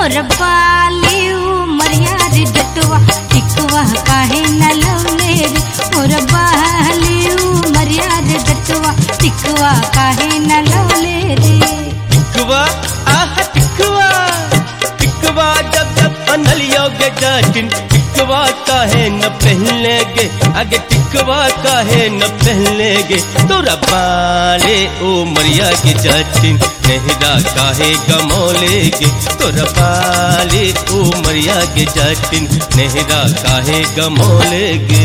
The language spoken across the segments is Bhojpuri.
मोर बाली उमरिया रे जटवा टिकवा काहे न लौले रे मोर बाली उमरिया रे जटवा टिकवा काहे न लौले रे टिकवा आह टिकवा जब जब अनलियोगे जाटिन टिकवा काहे न पहलेगे आगे टिकवा काहे न पहलेगे तोरा बाले उमरिया के जाटिन नेहरा काहे गमोलेगे तोरा बाले उमरिया के जाटिन नेहरा काहे गमोलेगे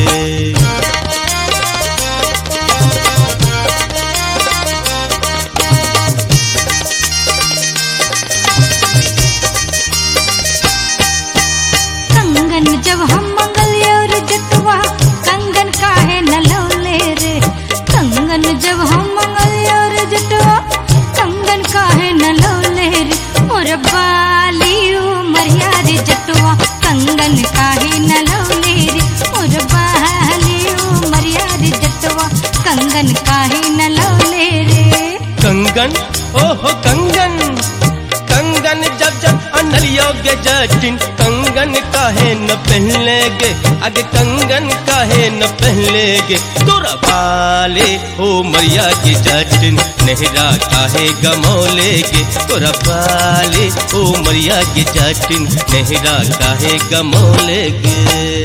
जब हम मंगलियो रे जटवा कंगन काहे न लौले रे कंगन जब हम मंगलियो रे जटवा कंगन काहे न लौले रे मोर बाली उमरिया रे जटवा कंगन काहे न लौले रे मोर बाली उमरिया रे जटवा कंगन काहे न लौले रे कंगन ओहो कंगन कंगन जब जब अनलियोगे जाटिन कंगन काहे न पहलेगे आगे कंगन काहे न पहलेगे तोरा बाले उमरिया के जाटिन नेहरा काहे गमोलेगे तोरा बाले उमरिया के जाटिन नेहरा काहे गमोलेगे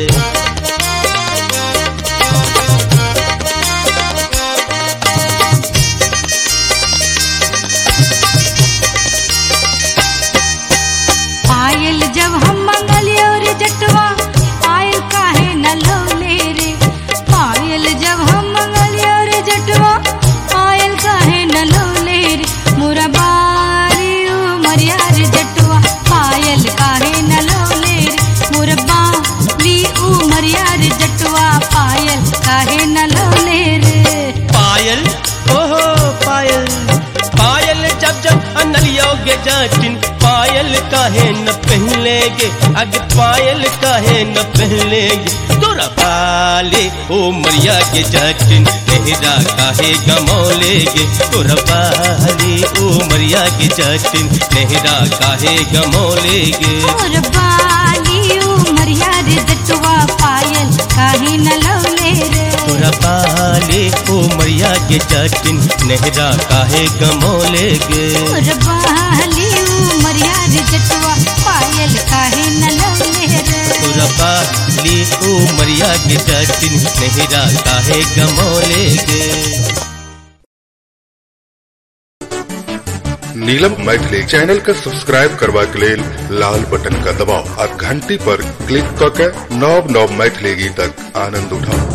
पायल जब हम मंगलियो रे जटवा पायल काहे न लौले रे पायल जब हम मंगलियो रे जटवा पायल काहे न लौले रे मोरा बाली उमरिया रे जटवा पायल काहे न लौले रे मोरा बाली उमरिया रे जटवा पायल काहे न लौले रे पायल ओहो पायल पायल जब जब अनलियोगे जाटिन पायल काहे न पहलेगे आगे पायल काहे न पहलेगे तोरा बाले उमरिया के जाटिन नेहरा काहे गमोलेगे तोरा बाले उमरिया के जाटिन नेहरा काहे गमोलेगे मोर बाली उमरिया रे जटवा पायल काहे न लौले रे तोरा बाले उमरिया के जाटिन नेहरा काहे गमोलेगे मोर बाली उमरिया रे जटवा पायल काहे न लौले रे तोरा बाली उमरिया के जाटिन नेहरा काहे गमोलेगे नीलम मैथिली चैनल का सब्सक्राइब करवा के लेल लाल बटन का दबाव और घंटी पर क्लिक करके नव मैथिली गीतक आनंद उठाओ।